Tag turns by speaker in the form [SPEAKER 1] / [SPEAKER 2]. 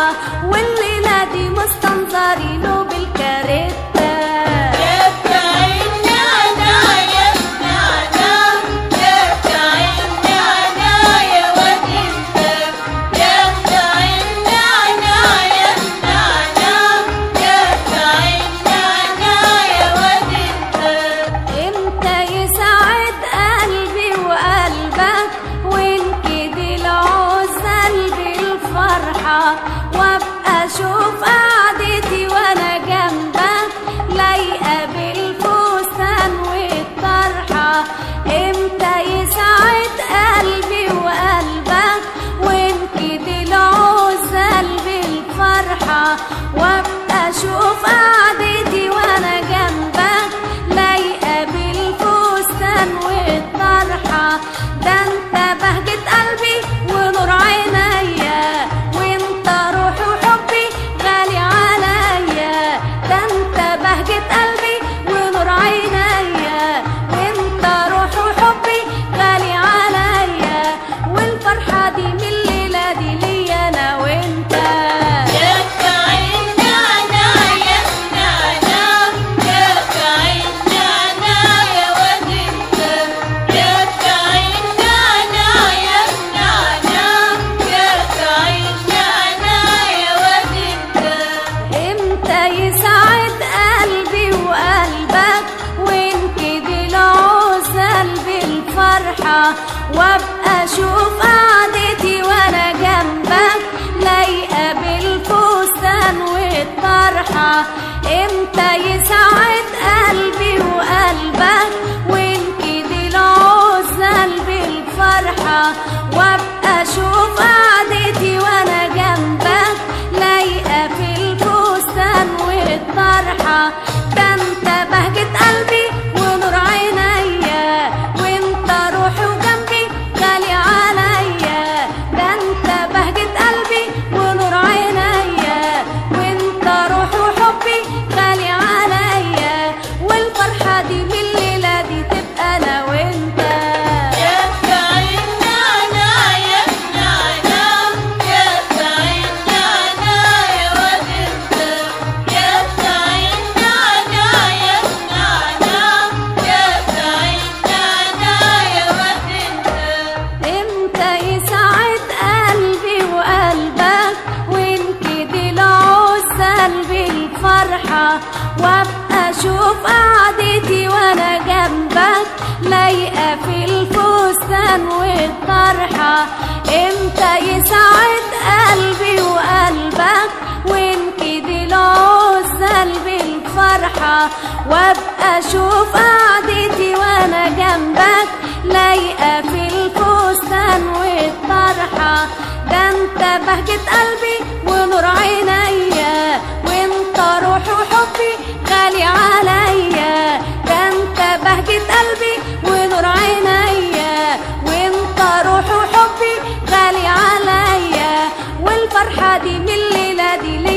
[SPEAKER 1] والليلة دي مستنظرينه بالكاريتا. وابقى اشوف قعدتي وانا جنبك لايقه بالفستان والطرحه. امتى يسعد قلبي وقلبك ونكد العزل بالفرحه. وابقى اشوف قعدتي وانا جنبك لايقه بالفستان والطرحه. ده انت بهجة قلبي ونور عينيا، وانت روحي وحبي غالي عليا. ده انت بهجة قلبي ونور عينيا، وانت روحي وحبي غالي عليا. والفرحة دي من الليلة دي ليا انا وانت. يسعد قلبي وقلبك ونكد العزل بالفرحة. وابقى اشوف قعدتي وانا جنبك لايقة بالفستان والطرحة. امتى يسعد قلبي وقلبك ونكد العزل بالفرحة. وابقى اشوف قعدتي وانا جنبك لايقة في الفستان والطرحة. ده انت بهجة قلبي ونور عينيا، وانت روحي وجنبي غالي عليا. ده انت بهجة قلبي ونور عينيا، وانت روحي وحبي غالي عليا. والفرحة دي من الليلة دي تبقى انا وانت. وابقى اشوف قعدتي وانا جنبك لايقه في الفستان والطرحه. امتى يسعد قلبي وقلبك ونكد العزل بالفرحه. وابقى اشوف قعدتي وانا جنبك لايقه في الفستان والطرحه. ده انت بهجة قلبي ونور عينيا، وانت روحي وحبي غالي عليا. ده انت بهجة قلبي ونور عينيا، وانت روحي وحبي غالي عليا. والفرحة دي من الليلة دي